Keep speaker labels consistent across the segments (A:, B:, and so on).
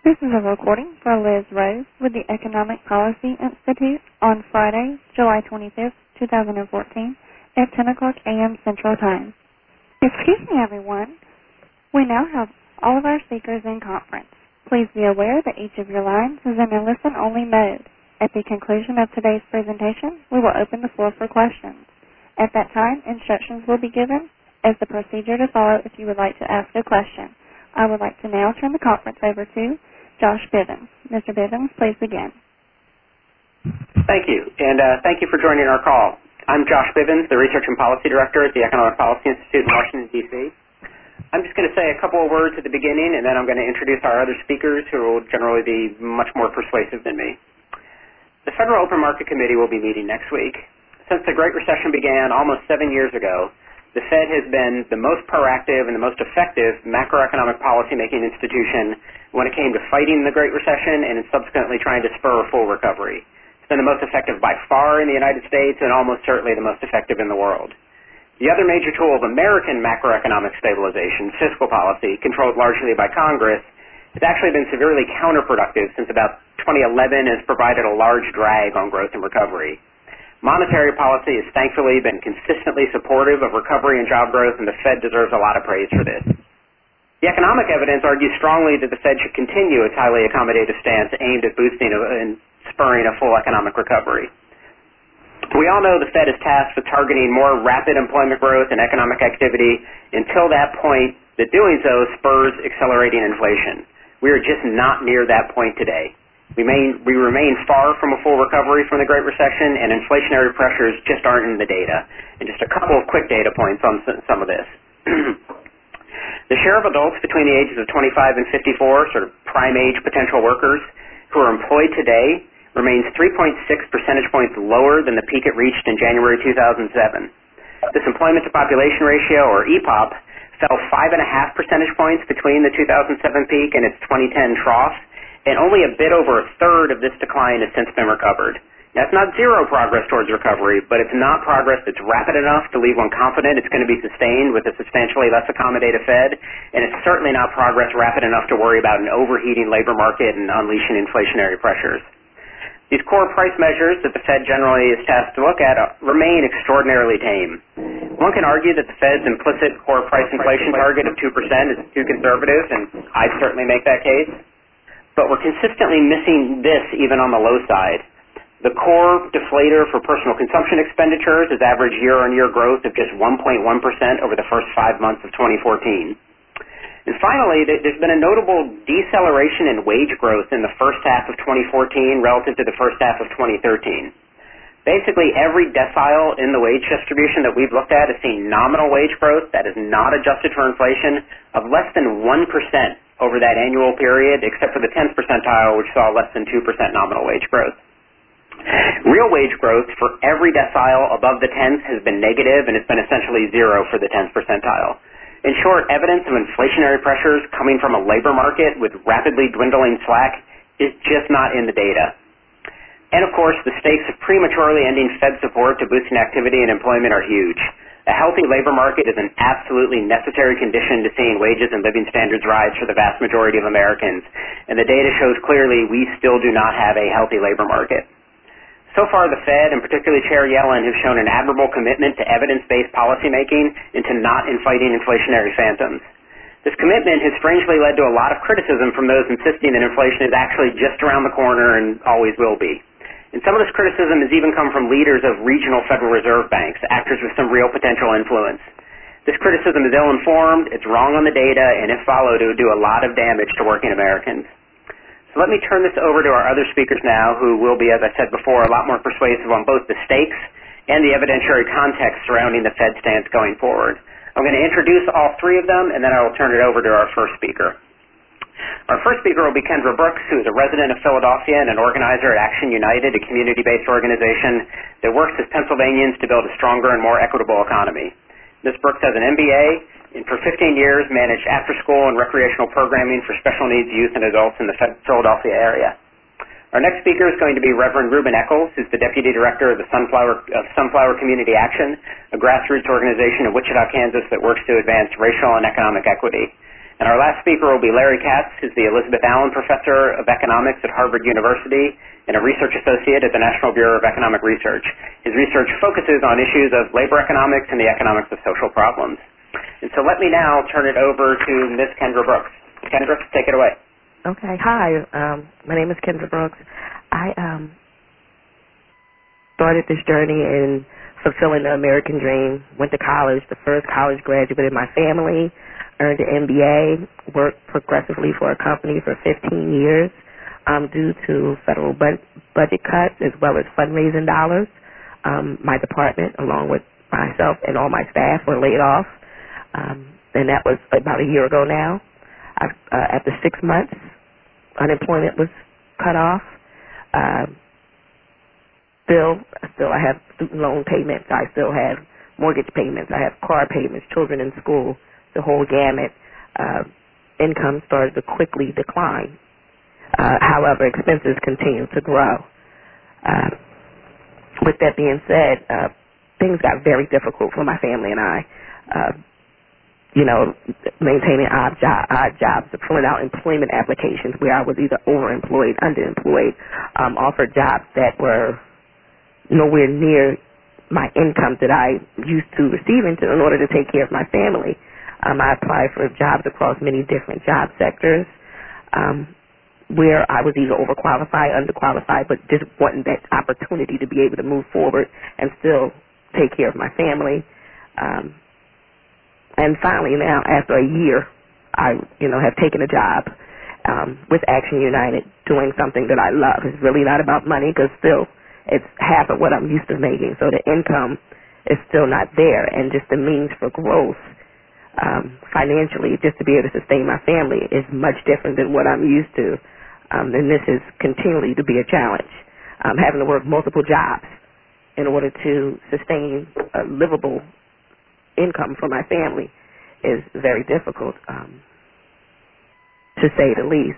A: This is a recording for Liz Rose with the Economic Policy Institute on Friday, July 25th, 2014 at 10 o'clock a.m. Central Time. Excuse me, everyone. We now have all of our speakers in conference. Please be aware that each of your lines is in a listen-only mode. At the conclusion of today's presentation, we will open the floor for questions. At that time, instructions will be given as the procedure to follow if you would like to ask a question. I would like to now turn the conference over to Josh Bivens. Mr. Bivens, please begin.
B: Thank you, and thank you for joining our call. I'm Josh Bivens, the Research and Policy Director at the Economic Policy Institute in Washington, D.C. I'm just going to say a couple of words at the beginning, and then I'm going to introduce our other speakers who will generally be much more persuasive than me. The Federal Open Market Committee will be meeting next week. Since the Great Recession began almost 7 years ago, the Fed has been the most proactive and the most effective macroeconomic policymaking institution when it came to fighting the Great Recession and in subsequently trying to spur a full recovery. It's been the most effective by far in the United States and almost certainly the most effective in the world. The other major tool of American macroeconomic stabilization, fiscal policy, controlled largely by Congress, has actually been severely counterproductive since about 2011 and has provided a large drag on growth and recovery. Monetary policy has thankfully been consistently supportive of recovery and job growth, and the Fed deserves a lot of praise for this. The economic evidence argues strongly that the Fed should continue its highly accommodative stance aimed at boosting and spurring a full economic recovery. We all know the Fed is tasked with targeting more rapid employment growth and economic activity until that point that doing so spurs accelerating inflation. We are just not near that point today. We remain far from a full recovery from the Great Recession, and inflationary pressures just aren't in the data. And just a couple of quick data points on some of this. The share of adults between the ages of 25 and 54, sort of prime age potential workers, who are employed today remains 3.6 percentage points lower than the peak it reached in January 2007. This employment to population ratio, or EPOP, fell 5.5 percentage points between the 2007 peak and its 2010 trough, and only a bit over a third of this decline has since been recovered. Now, it's not zero progress towards recovery, but it's not progress that's rapid enough to leave one confident it's going to be sustained with a substantially less accommodative Fed, and it's certainly not progress rapid enough to worry about an overheating labor market and unleashing inflationary pressures. These core price measures that the Fed generally is tasked to look at remain extraordinarily tame. One can argue that the Fed's implicit core price inflation target of 2% is too conservative, and I'd certainly make that case. But we're consistently missing this even on the low side. The core deflator for personal consumption expenditures has averaged year-on-year growth of just 1.1% over the first 5 months of 2014. And finally, there's been a notable deceleration in wage growth in the first half of 2014 relative to the first half of 2013. Basically, every decile in the wage distribution that we've looked at has seen nominal wage growth that is not adjusted for inflation of less than 1% over that annual period, except for the 10th percentile, which saw less than 2% nominal wage growth. Real wage growth for every decile above the 10th has been negative, and it's been essentially zero for the 10th percentile. In short, evidence of inflationary pressures coming from a labor market with rapidly dwindling slack is just not in the data. And of course, the stakes of prematurely ending Fed support to boosting activity and employment are huge. A healthy labor market is an absolutely necessary condition to seeing wages and living standards rise for the vast majority of Americans, and the data shows clearly we still do not have a healthy labor market. So far, the Fed, and particularly Chair Yellen, have shown an admirable commitment to evidence-based policymaking and to not fighting inflationary phantoms. This commitment has strangely led to a lot of criticism from those insisting that inflation is actually just around the corner and always will be. And some of this criticism has even come from leaders of regional Federal Reserve banks, actors with some real potential influence. This criticism is ill-informed, it's wrong on the data, and if followed, it would do a lot of damage to working Americans. So let me turn this over to our other speakers now, who will be, as I said before, a lot more persuasive on both the stakes and the evidentiary context surrounding the Fed stance going forward. I'm going to introduce all three of them, and then I will turn it over to our first speaker. Our first speaker will be Kendra Brooks, who is a resident of Philadelphia and an organizer at Action United, a community-based organization that works with Pennsylvanians to build a stronger and more equitable economy. Ms. Brooks has an MBA and for 15 years managed after-school and recreational programming for special needs youth and adults in the Philadelphia area. Our next speaker is going to be Reverend Ruben Eccles, who's the Deputy Director of the Sunflower Community Action, a grassroots organization in Wichita, Kansas that works to advance racial and economic equity. And our last speaker will be Larry Katz, who's the Elizabeth Allen Professor of Economics at Harvard University and a research associate at the National Bureau of Economic Research. His research focuses on issues of labor economics and the economics of social problems. And so let me now turn it over to Ms. Kendra Brooks. Kendra, take it away.
C: Okay. Hi. My name is Kendra Brooks. I started this journey in fulfilling the American dream, went to college, the first college graduate in my family, earned an MBA, worked progressively for a company for 15 years due to federal budget cuts as well as fundraising dollars. My department, along with myself and all my staff, were laid off, and that was about a year ago now. After 6 months, unemployment was cut off. Still, I have student loan payments. I still have mortgage payments. I have car payments, children in school, the whole gamut. Income started to quickly decline. However, expenses continue to grow. With that being said, things got very difficult for my family and I. Maintaining odd jobs, filling out employment applications where I was either overemployed, underemployed, offered jobs that were nowhere near my income that I used to receive in order to take care of my family. I applied for jobs across many different job sectors where I was either overqualified, underqualified, but just wanting that opportunity to be able to move forward and still take care of my family. And finally now, after a year, I have taken a job with Action United doing something that I love. It's really not about money because still it's half of what I'm used to making, so the income is still not there, and just the means for growth financially, just to be able to sustain my family, is much different than what I'm used to, and this is continually to be a challenge. Having to work multiple jobs in order to sustain a livable income for my family is very difficult, to say the least.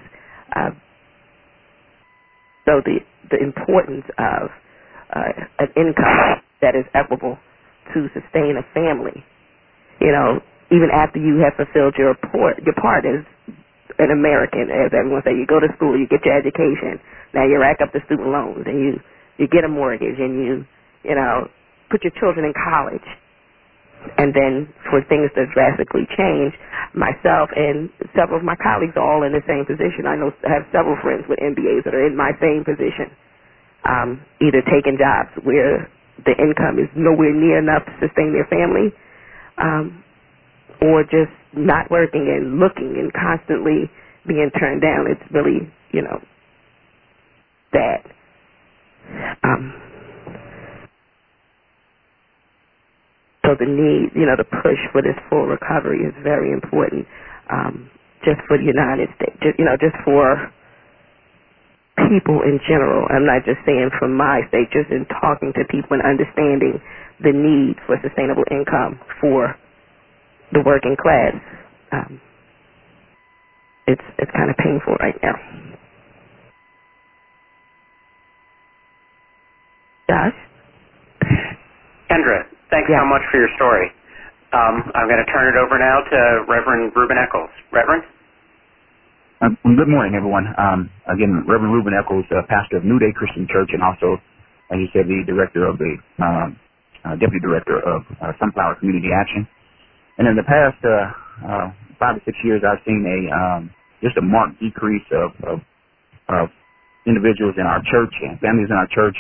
C: So the importance of an income that is equitable to sustain a family, even after you have fulfilled your part as an American, as everyone says, you go to school, you get your education, now you rack up the student loans, and you get a mortgage, and you put your children in college. And then for things to drastically change, myself and several of my colleagues are all in the same position. I have several friends with MBAs that are in my same position, either taking jobs where the income is nowhere near enough to sustain their family, or just not working and looking and constantly being turned down. It's really, bad. So the need, the push for this full recovery is very important, just for the United States, just for people in general. I'm not just saying from my state, just in talking to people and understanding the need for sustainable income for the working class. It's kind of painful right now. Josh?
B: Kendra, thanks so much for your story. I'm going to turn it over now to Reverend Reuben Eccles. Reverend?
D: Good morning, everyone. Again, Reverend Reuben Eccles, pastor of New Day Christian Church, and also, as you said, the director of the deputy director of Sunflower Community Action. And in the past 5 or 6 years, I've seen just a marked decrease of individuals in our church and families in our church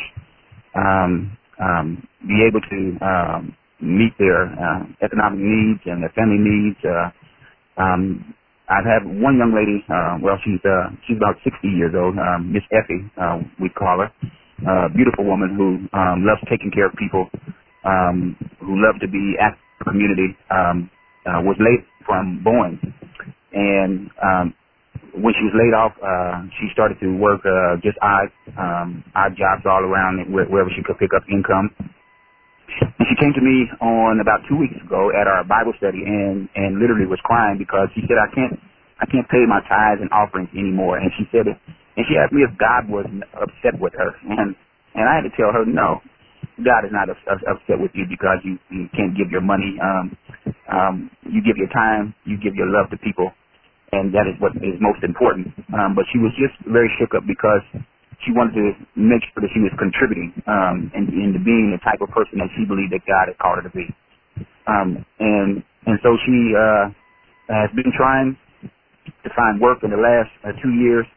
D: be able to meet their economic needs and their family needs. I've had one young lady, she's about 60 years old, Miss Effie, we call her, a beautiful woman who loves taking care of people, who loves to be at the community, was laid from Boeing. And when she was laid off, she started to work just odd jobs all around wherever she could pick up income. And she came to me on about 2 weeks ago at our Bible study and literally was crying because she said, I can't pay my tithes and offerings anymore. And she said it, and she asked me if God was upset with her. And I had to tell her, no, God is not upset with you because you can't give your money. You give your time, you give your love to people. and that is what is most important. But she was just very shook up because she wanted to make sure that she was contributing into being the type of person that she believed that God had called her to be. And so she has been trying to find work in the last 2 years.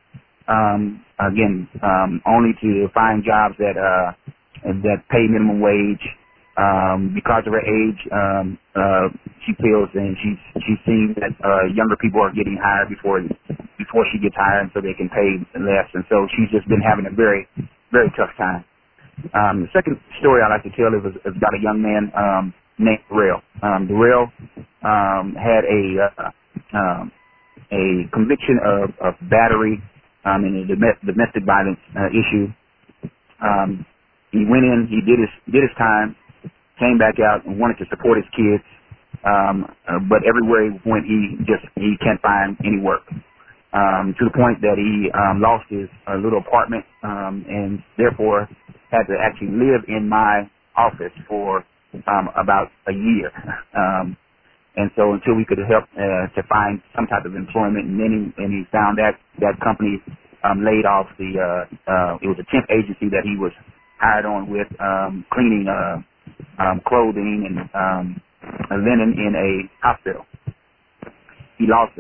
D: Only to find jobs that pay minimum wage. Because of her age, she feels and she's seeing that younger people are getting hired before she gets hired, and so they can pay less. And so she's just been having a very, very tough time. The second story I'd like to tell is about a young man named Darrell. Darrell had a conviction of battery in a domestic violence issue. He went in, he did his time, came back out and wanted to support his kids, but everywhere he went, he can't find any work. To the point that he lost his little apartment, and therefore had to actually live in my office for about a year. And so until we could help to find some type of employment, and then he found that company laid off it was a temp agency that he was hired on with, cleaning clothing and linen in a hospital. He lost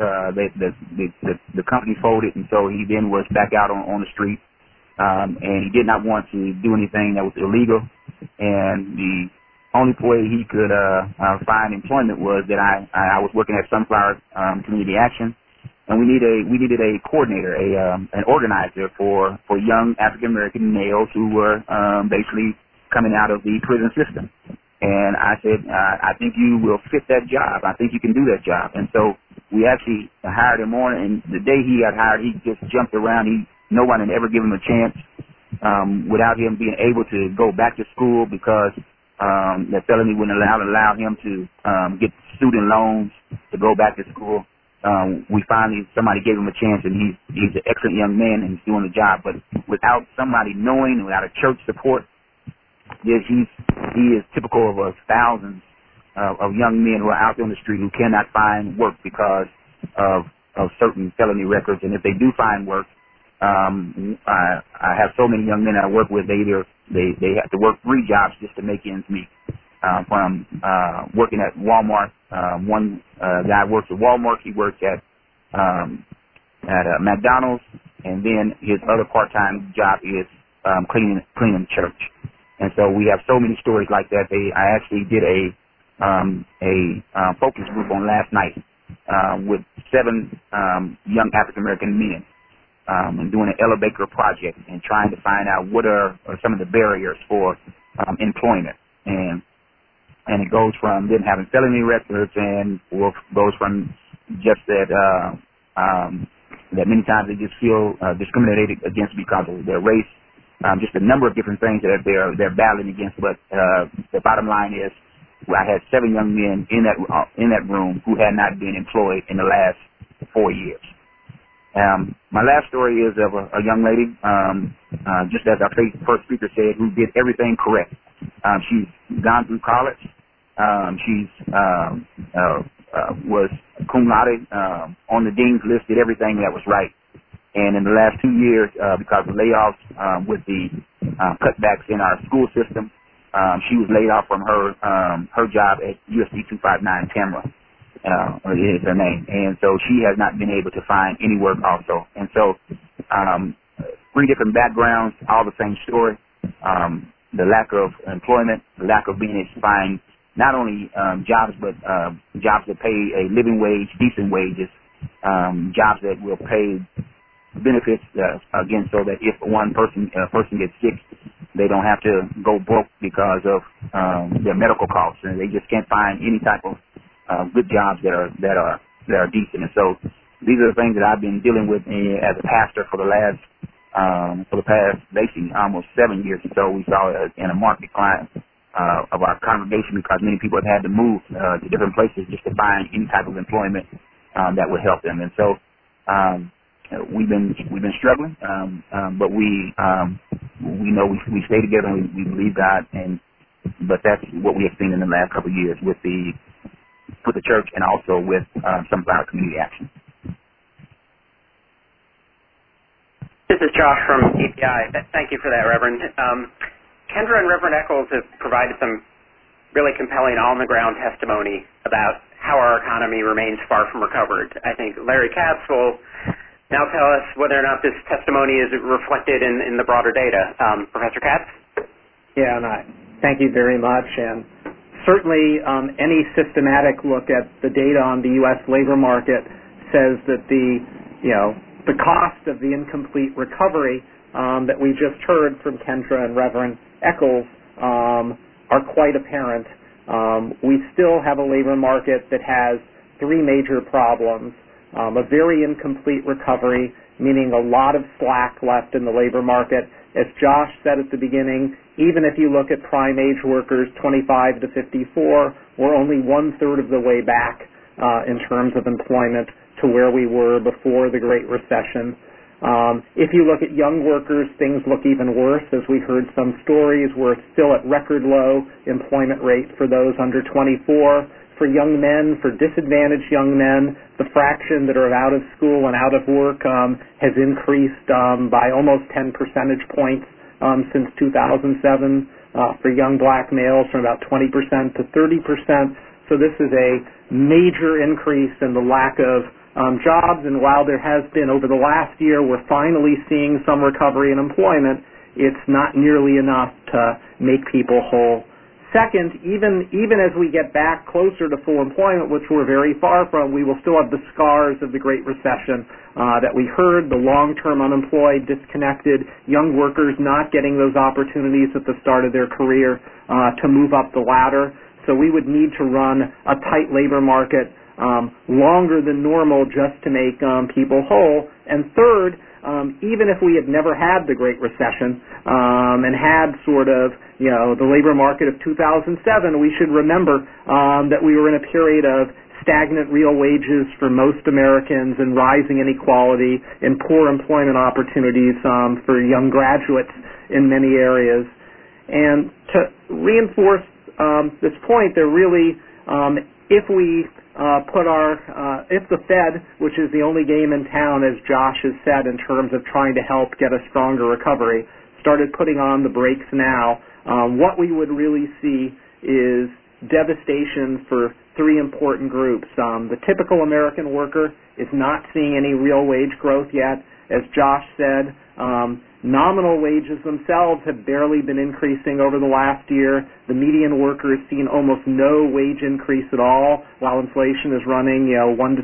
D: the company folded, and so he then was back out on the street, and he did not want to do anything that was illegal. And the only way he could find employment was that I was working at Sunflower Community Action, and we needed a coordinator, an organizer for young African American males who were basically coming out of the prison system. And I said, I think you will fit that job. I think you can do that job. And so we actually hired him on, and the day he got hired, he just jumped around. No one had ever given him a chance without him being able to go back to school because the felony wouldn't allow him to get student loans to go back to school. Somebody gave him a chance, and he's an excellent young man, and he's doing the job. But without somebody knowing, without a church support, he is typical of thousands of young men who are out there on the street who cannot find work because of certain felony records. And if they do find work, I have so many young men I work with. They have to work 3 jobs just to make ends meet. From working at Walmart, one guy works at Walmart. He works at McDonald's, and then his other part-time job is cleaning the church. And so we have so many stories like that. I actually did a focus group on last night with 7 young African American men, and doing an Ella Baker project and trying to find out what are some of the barriers for employment. And it goes from them having felony records, and goes from just that many times they just feel discriminated against because of their race. Just a number of different things that they're battling against. But the bottom line is, I had 7 young men in that room who had not been employed in the last 4 years. My last story is of a young lady, just as our first speaker said, who did everything correct. She's gone through college. She's was cum laude on the dean's list, did everything that was right. And in the last 2 years, because of layoffs with the cutbacks in our school system, she was laid off from her job at USD 259 Tamra. Is her name. And so she has not been able to find any work also. And so 3 different backgrounds, all the same story. The lack of employment, the lack of being able to find not only jobs, but jobs that pay a living wage, decent wages, jobs that will pay benefits, again, so that if a person gets sick, they don't have to go broke because of their medical costs, and they just can't find any type of good jobs that are decent. And so these are the things that I've been dealing with as a pastor for the past basically almost 7 years or so. We saw in a marked decline of our congregation because many people have had to move to different places just to find any type of employment that would help them. And so we've been struggling, but we know we stay together and we believe God. But that's what we have seen in the last couple of years with the church and also with Sunflower Community Action.
B: This is Josh from EPI. Thank you for that, Reverend. Kendra and Reverend Eccles have provided some really compelling on-the-ground testimony about how our economy remains far from recovered. I think Larry Katz will now tell us whether or not this testimony is reflected in the broader data. Professor Katz?
E: Yeah, and thank you very much. And certainly any systematic look at the data on the U.S. labor market says that the cost of the incomplete recovery that we just heard from Kendra and Reverend Eccles are quite apparent. We still have a labor market that has three major problems. A very incomplete recovery, meaning a lot of slack left in the labor market. As Josh said at the beginning, even if you look at prime age workers 25 to 54, we're only one-third of the way back in terms of employment to where we were before the Great Recession. If you look at young workers, things look even worse, as we heard some stories where it's still at record low employment rate for those under 24. For young men, for disadvantaged young men, the fraction that are out of school and out of work has increased by almost 10 percentage points since 2007. For young black males, from about 20% to 30%. So this is a major increase in the lack of jobs, and while there has been over the last year, we're finally seeing some recovery in employment, it's not nearly enough to make people whole. Second, even as we get back closer to full employment, which we're very far from, we will still have the scars of the Great Recession that we heard, the long-term unemployed, disconnected, young workers not getting those opportunities at the start of their career to move up the ladder. So we would need to run a tight labor market longer than normal just to make people whole. And third, even if we had never had the Great Recession and had sort of, the labor market of 2007, we should remember that we were in a period of stagnant real wages for most Americans and rising inequality and poor employment opportunities for young graduates in many areas. And to reinforce this point, there really, if the Fed, which is the only game in town, as Josh has said, in terms of trying to help get a stronger recovery, started putting on the brakes now, what we would really see is devastation for three important groups. The typical American worker is not seeing any real wage growth yet. As Josh said, nominal wages themselves have barely been increasing over the last year. The median worker has seen almost no wage increase at all, while inflation is running 1 to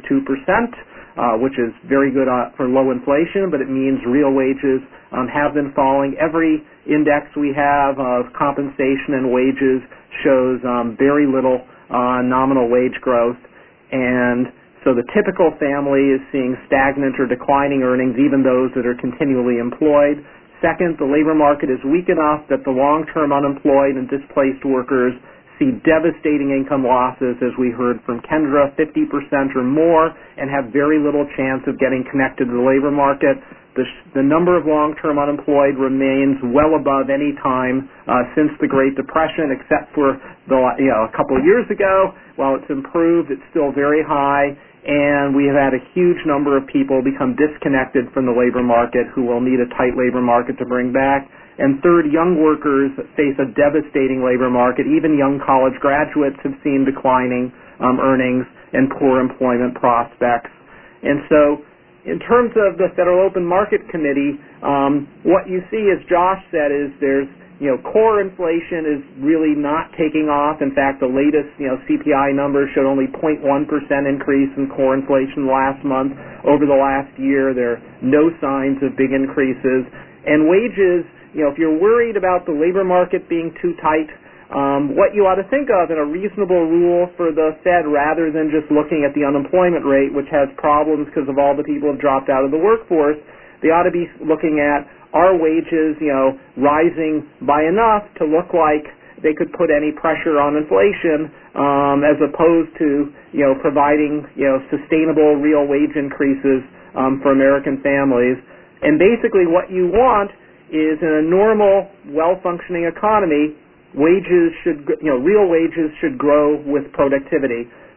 E: 2%, which is very good for low inflation, but it means real wages have been falling. Every index we have of compensation and wages shows very little nominal wage growth, and so the typical family is seeing stagnant or declining earnings, even those that are continually employed. Second, the labor market is weak enough that the long-term unemployed and displaced workers see devastating income losses, as we heard from Kendra, 50% or more, and have very little chance of getting connected to the labor market. The number of long-term unemployed remains well above any time since the Great Depression, except for a couple of years ago. While it's improved, it's still very high. And we have had a huge number of people become disconnected from the labor market who will need a tight labor market to bring back. And third, young workers face a devastating labor market. Even young college graduates have seen declining earnings and poor employment prospects. And so in terms of the Federal Open Market Committee, what you see, as Josh said, is there's core inflation is really not taking off. In fact, the latest, CPI numbers showed only 0.1% increase in core inflation last month. Over the last year, there are no signs of big increases. And wages, if you're worried about the labor market being too tight, what you ought to think of in a reasonable rule for the Fed, rather than just looking at the unemployment rate, which has problems because of all the people who have dropped out of the workforce, they ought to be looking at, are wages, rising by enough to look like they could put any pressure on inflation, as opposed to, providing, sustainable real wage increases for American families. And basically what you want is, in a normal, well-functioning economy, wages should, real wages should grow with productivity.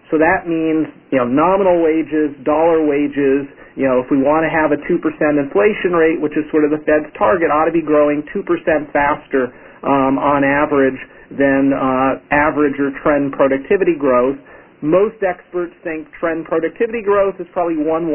E: So that means, nominal wages, dollar wages, if we want to have a 2% inflation rate, which is sort of the Fed's target, ought to be growing 2% faster on average than average or trend productivity growth. Most experts think trend productivity growth is probably 1.5%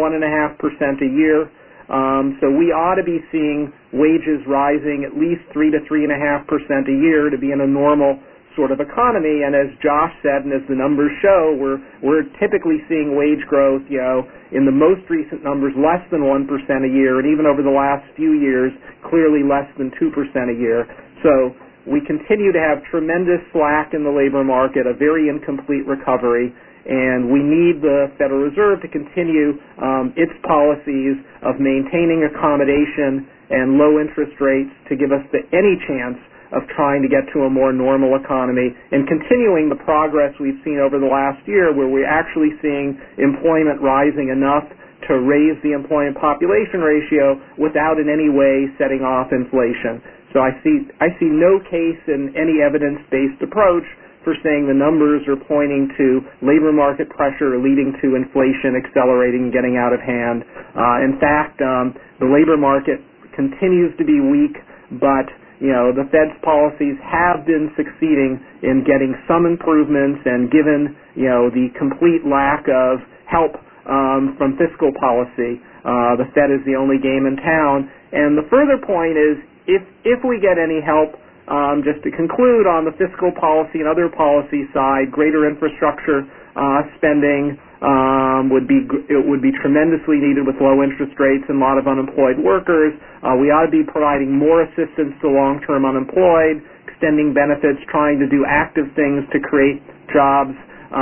E: a year. So we ought to be seeing wages rising at least 3 to 3.5% a year to be in a normal sort of economy. And as Josh said, and as the numbers show, we're typically seeing wage growth, in the most recent numbers less than 1% a year, and even over the last few years, clearly less than 2% a year. So we continue to have tremendous slack in the labor market, a very incomplete recovery, and we need the Federal Reserve to continue its policies of maintaining accommodation and low interest rates to give us any chance of trying to get to a more normal economy and continuing the progress we've seen over the last year, where we're actually seeing employment rising enough to raise the employment population ratio without in any way setting off inflation. So I see no case in any evidence-based approach for saying the numbers are pointing to labor market pressure leading to inflation accelerating and getting out of hand. In fact, the labor market continues to be weak, but the Fed's policies have been succeeding in getting some improvements, and given, the complete lack of help from fiscal policy, the Fed is the only game in town. And the further point is, if we get any help, just to conclude on the fiscal policy and other policy side, greater infrastructure spending would be tremendously needed with low interest rates and a lot of unemployed workers. We ought to be providing more assistance to long-term unemployed, extending benefits, trying to do active things to create jobs,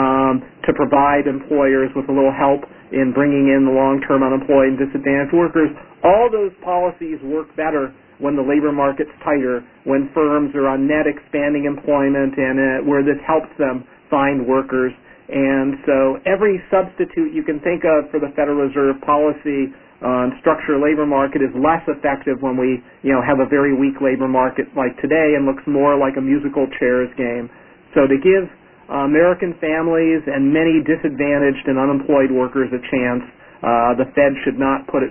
E: to provide employers with a little help in bringing in the long-term unemployed and disadvantaged workers. All those policies work better when the labor market's tighter, when firms are on net expanding employment, and where this helps them find workers. And so every substitute you can think of for the Federal Reserve policy on structure labor market is less effective when we, have a very weak labor market like today and looks more like a musical chairs game. So to give American families and many disadvantaged and unemployed workers a chance, the Fed should not put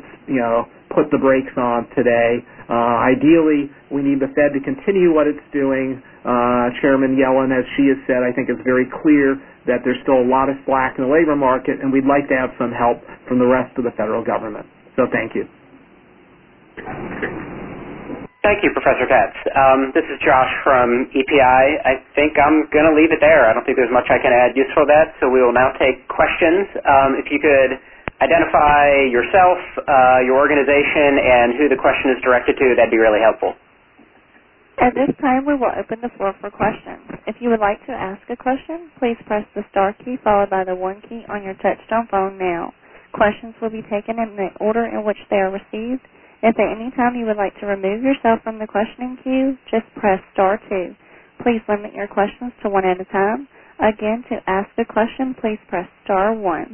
E: the brakes on today. Ideally, we need the Fed to continue what it's doing. Chairman Yellen, as she has said, I think it's very clear that there's still a lot of slack in the labor market, and we'd like to have some help from the rest of the federal government. So thank you.
B: Thank you, Professor Katz. This is Josh from EPI. I think I'm going to leave it there. I don't think there's much I can add useful to that, so we will now take questions. If you could identify yourself, your organization, and who the question is directed to, that'd be really helpful.
A: At this time, we will open the floor for questions. If you would like to ask a question, please press the star key followed by the 1 key on your touch-tone phone now. Questions will be taken in the order in which they are received. If at any time you would like to remove yourself from the questioning queue, just press star 2. Please limit your questions to one at a time. Again, to ask a question, please press star 1.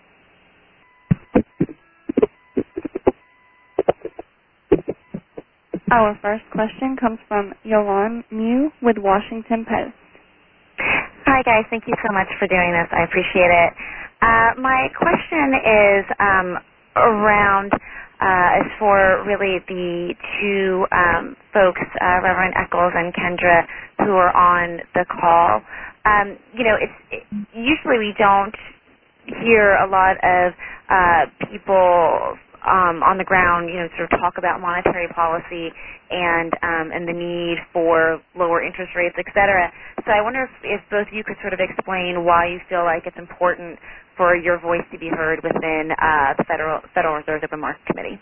A: Our first question comes from Yolande Mew with Washington Post.
F: Hi, guys. Thank you so much for doing this. I appreciate it. My question is around is for really the two folks, Reverend Eccles and Kendra, who are on the call. Usually we don't hear a lot of people on the ground, sort of talk about monetary policy and the need for lower interest rates, et cetera. So I wonder if both of you could sort of explain why you feel like it's important for your voice to be heard within the Federal Reserve Open Market Committee.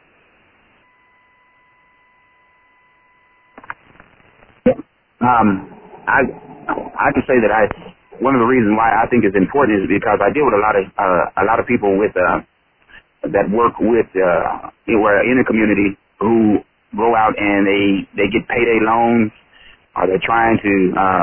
D: I can say that one of the reasons why I think it's important is because I deal with a lot of people with that work with where in the community who go out and they get payday loans, or they're trying to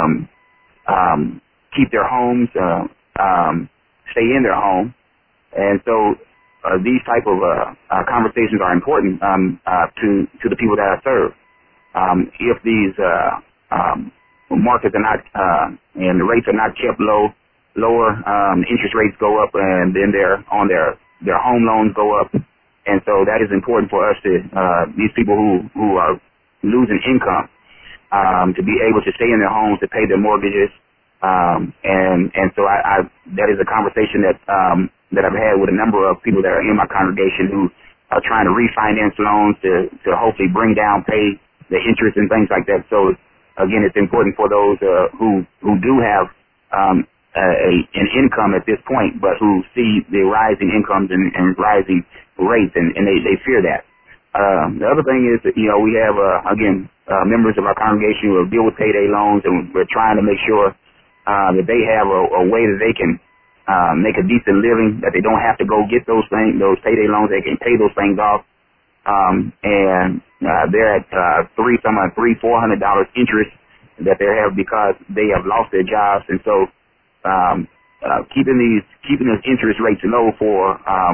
D: keep their homes, stay in their home, and so these type of conversations are important to the people that I serve. If these markets are not and the rates are not kept low lower, interest rates go up, and then their home loans go up. And so that is important for us to these people who are losing income to be able to stay in their homes to pay their mortgages. And so I that is a conversation that I've had with a number of people that are in my congregation who are trying to refinance loans to hopefully bring down pay the interest and things like that. So again, it's important for those who do have an income at this point, but who see the rising incomes and rising rates, and they fear that. The other thing is that, we have, members of our congregation who deal with payday loans, and we're trying to make sure that they have a way that they can make a decent living, that they don't have to go get those payday loans. They can pay those things off. And they're at $400 interest that they have because they have lost their jobs. And so keeping those interest rates low for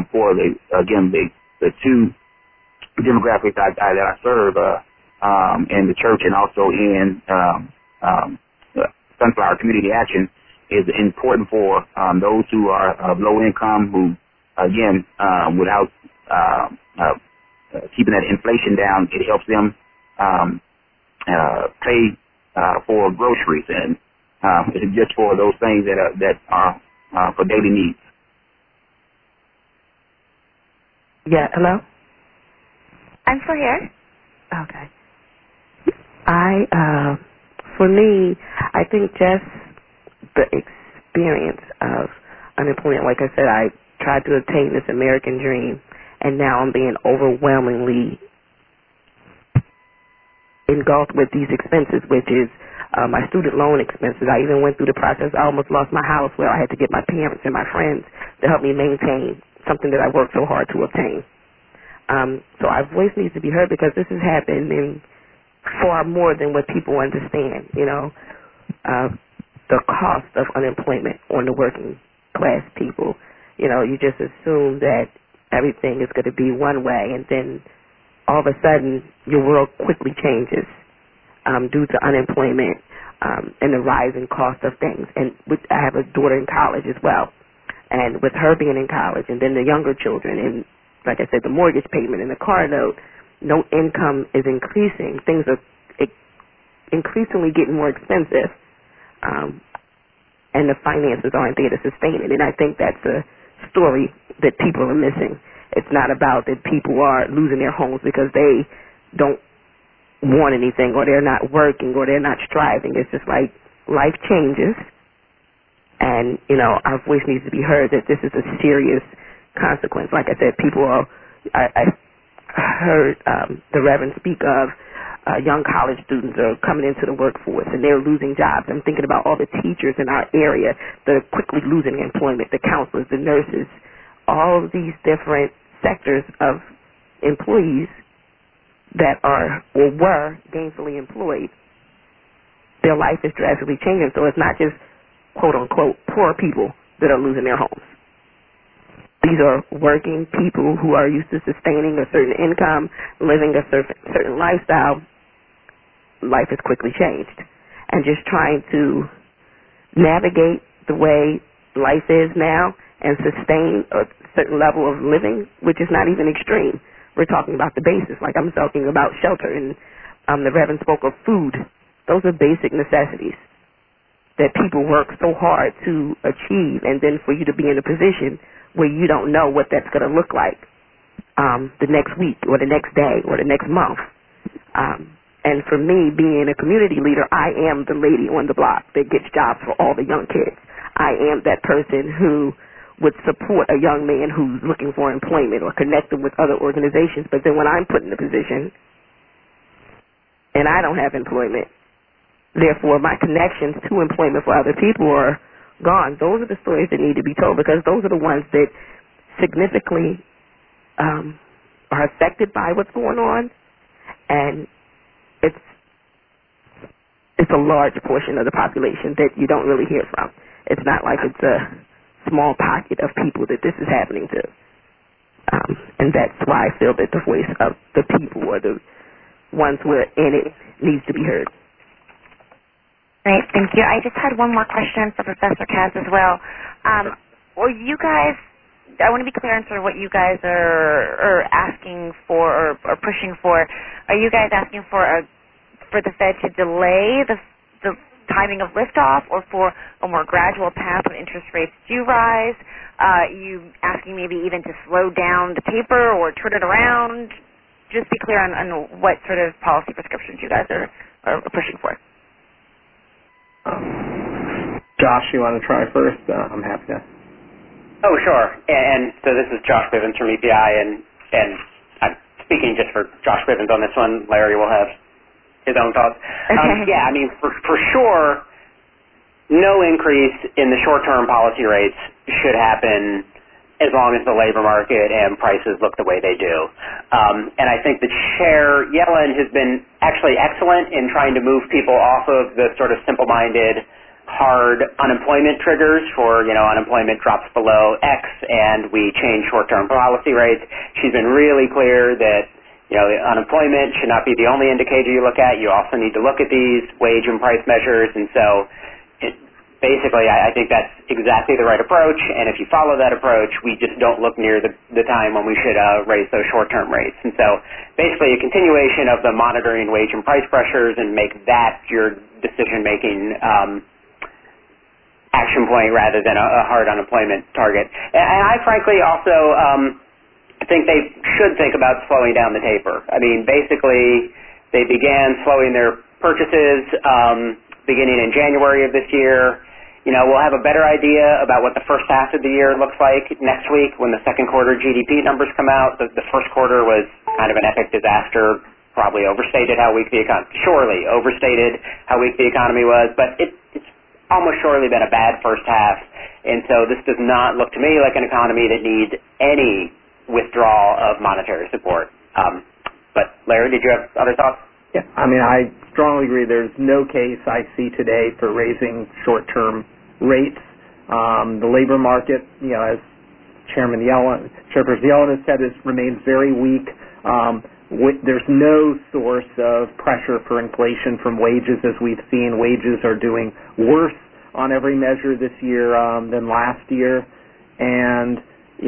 D: the two demographics that I serve in the church and also in Sunflower Community Action is important for those who are of low income, who, again, without keeping that inflation down, it helps them pay for groceries, and it's just for those things that are for daily needs.
C: Yeah, hello?
F: I'm still here.
C: Okay. For me, I think just the experience of unemployment, like I said, I tried to attain this American dream, and now I'm being overwhelmingly engulfed with these expenses, which is my student loan expenses. I even went through the process. I almost lost my house where I had to get my parents and my friends to help me maintain something that I worked so hard to obtain. So our voice needs to be heard, because this has happened in far more than what people understand. The cost of unemployment on the working class people. You just assume that everything is going to be one way, and then all of a sudden your world quickly changes due to unemployment and the rising cost of things. And I have a daughter in college as well, and with her being in college, and then the younger children, and like I said, the mortgage payment and the car note, no income is increasing. Things are increasingly getting more expensive, and the finances aren't there to sustain it. And I think that's a story that people are missing. It's not about that people are losing their homes because they don't want anything, or they're not working, or they're not striving. It's just like life changes, and our voice needs to be heard that this is a serious consequence. Like I said, I heard the Reverend speak of young college students are coming into the workforce and they're losing jobs. I'm thinking about all the teachers in our area that are quickly losing employment, the counselors, the nurses, all of these different sectors of employees that are or were gainfully employed. Their life is drastically changing, so it's not just quote-unquote poor people that are losing their homes. These are working people who are used to sustaining a certain income, living a certain lifestyle. Life has quickly changed. And just trying to navigate the way life is now and sustain a certain level of living, which is not even extreme. We're talking about the basis, like I'm talking about shelter, and the Reverend spoke of food. Those are basic necessities that people work so hard to achieve, and then for you to be in a position where you don't know what that's going to look like the next week or the next day or the next month. And for me, being a community leader, I am the lady on the block that gets jobs for all the young kids. I am that person who would support a young man who's looking for employment or connect them with other organizations. But then when I'm put in a position and I don't have employment, therefore my connections to employment for other people are gone. Those are the stories that need to be told, because those are the ones that significantly are affected by what's going on, and it's a large portion of the population that you don't really hear from. It's not like it's a small pocket of people that this is happening to, and that's why I feel that the voice of the people, or the ones who are in it, needs to be heard.
F: Great, thank you. I just had one more question for Professor Katz as well. Well, you guys, I want to be clear on sort of what you guys are asking for or pushing for. Are you guys asking for the Fed to delay the timing of liftoff, or for a more gradual path when interest rates do rise? You asking maybe even to slow down the taper or turn it around? Just be clear on what sort of policy prescriptions you guys are pushing for.
E: Josh, you want to try first? I'm happy to.
B: Oh, sure. And so this is Josh Bivens from EPI, and I'm speaking just for Josh Bivens on this one. Larry will have his own thoughts.
F: Okay.
B: Yeah, I mean, for sure, no increase in the short-term policy rates should happen as long as the labor market and prices look the way they do. And I think the Chair Yellen has been actually excellent in trying to move people off of the sort of simple-minded, hard unemployment triggers for, unemployment drops below X and we change short-term policy rates. She's been really clear that, unemployment should not be the only indicator you look at. You also need to look at these wage and price measures. And so basically, I think that's exactly the right approach. And if you follow that approach, we just don't look near the time when we should raise those short-term rates. And so basically a continuation of the monitoring wage and price pressures and make that your decision-making action point rather than a hard unemployment target. And I frankly also think they should think about slowing down the taper. I mean, basically, they began slowing their purchases beginning in January of this year. We'll have a better idea about what the first half of the year looks like next week when the second quarter GDP numbers come out. The first quarter was kind of an epic disaster, probably overstated how weak the economy, surely overstated how weak the economy was, but it's almost surely been a bad first half. And so this does not look to me like an economy that needs any withdrawal of monetary support. But Larry, did you have other thoughts?
E: Yeah, I mean, I strongly agree. There's no case I see today for raising short-term rates. The labor market, as Chairperson Yellen has said, remains very weak. There's no source of pressure for inflation from wages, as we've seen. Wages are doing worse on every measure this year than last year, and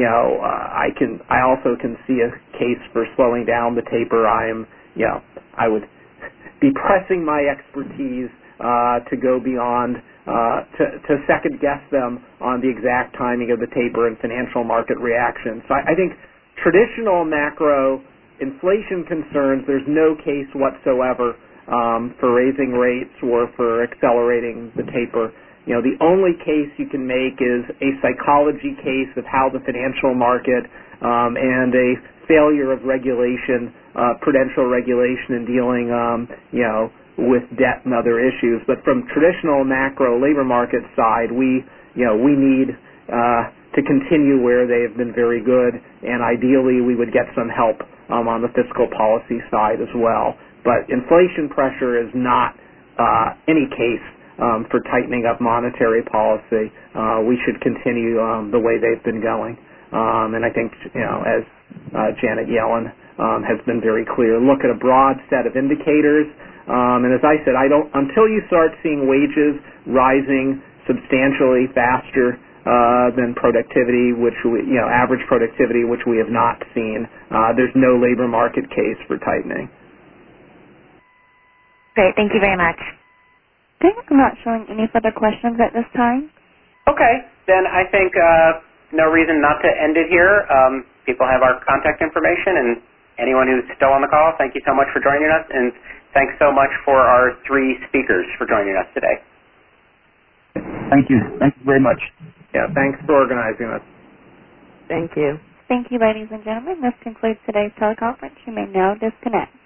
E: I also can see a case for slowing down the taper. I would be pressing my expertise to go beyond to second guess them on the exact timing of the taper and financial market reaction. So I think traditional macro inflation concerns, there's no case whatsoever for raising rates or for accelerating the taper. The only case you can make is a psychology case of how the financial market and a failure of regulation, prudential regulation in dealing, with debt and other issues. But from traditional macro labor market side, we need to continue where they have been very good, and ideally we would get some help on the fiscal policy side as well. But inflation pressure is not any case for tightening up monetary policy. We should continue the way they've been going. And I think, as Janet Yellen has been very clear, look at a broad set of indicators. And as I said, until you start seeing wages rising substantially faster than productivity, average productivity, which we have not seen, there's no labor market case for tightening.
F: Great, thank you very much.
A: Okay, I'm not showing any further questions at this time.
B: Okay, then I think no reason not to end it here. People have our contact information, and anyone who's still on the call, thank you so much for joining us, and thanks so much for our three speakers for joining us today.
D: Thank you. Thank you very much.
E: Yeah, thanks for organizing us.
C: Thank you.
A: Thank you, ladies and gentlemen. This concludes today's teleconference. You may now disconnect.